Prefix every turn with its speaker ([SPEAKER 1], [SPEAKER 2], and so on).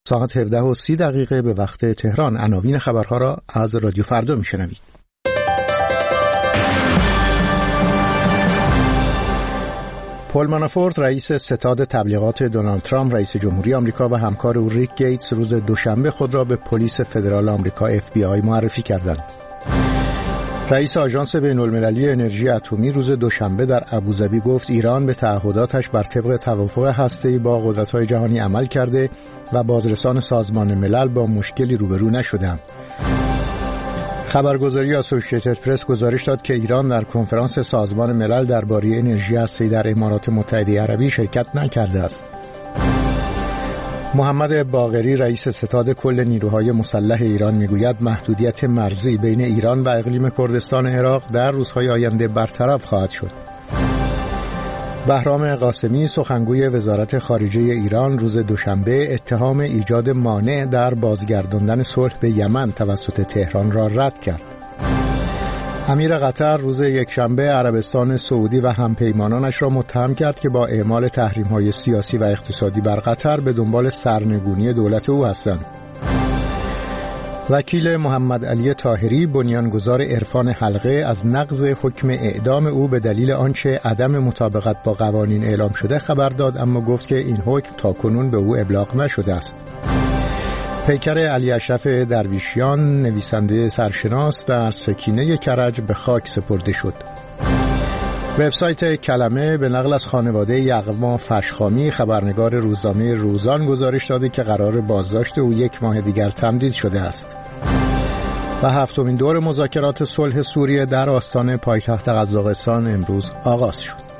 [SPEAKER 1] ساعت 17:30 به وقت تهران. عناوین خبرها را از رادیو فردا میشنوید. پول مانافورت رئیس ستاد تبلیغات دونالد ترامپ رئیس جمهوری آمریکا و همکار او ریک گیتس روز دوشنبه خود را به پلیس فدرال آمریکا FBI معرفی کردند. رئیس آژانس بین‌المللی انرژی اتمی روز دوشنبه در ابوظبی گفت ایران به تعهداتش بر طبق توافق هسته‌ای با قدرت‌های جهانی عمل کرده و بازرسان سازمان ملل با مشکلی روبرو نشدند. خبرگزاری اسوسییتد پرس گزارش داد که ایران در کنفرانس سازمان ملل درباره انرژی هسته‌ای در امارات متحده عربی شرکت نکرده است. محمد باقری رئیس ستاد کل نیروهای مسلح ایران میگوید محدودیت مرزی بین ایران و اقلیم کردستان عراق در روزهای آینده برطرف خواهد شد. بهرام قاسمی سخنگوی وزارت خارجه ایران روز دوشنبه اتهام ایجاد مانع در بازگرداندن صلح به یمن توسط تهران را رد کرد. امیر قطر روز یکشنبه عربستان سعودی و همپیمانانش را متهم کرد که با اعمال تحریم‌های سیاسی و اقتصادی بر قطر به دنبال سرنگونی دولت او هستند. وکیل محمد علی طاهری بنیانگذار عرفان حلقه از نقض حکم اعدام او به دلیل آنچه عدم مطابقت با قوانین اعلام شده خبر داد، اما گفت که این حکم تاکنون به او ابلاغ نشده است. پیکر علی اشرف درویشیان نویسنده سرشناس در سکینه کرج به خاک سپرده شد. وبسایت کلمه به نقل از خانواده یغما فشخامی خبرنگار روزنامه روزان گزارش داده که قرار بازداشت او 1 ماه دیگر تمدید شده است. و 7مین دور مذاکرات صلح سوریه در آستان پایتخت قزاقستان امروز آغاز شد.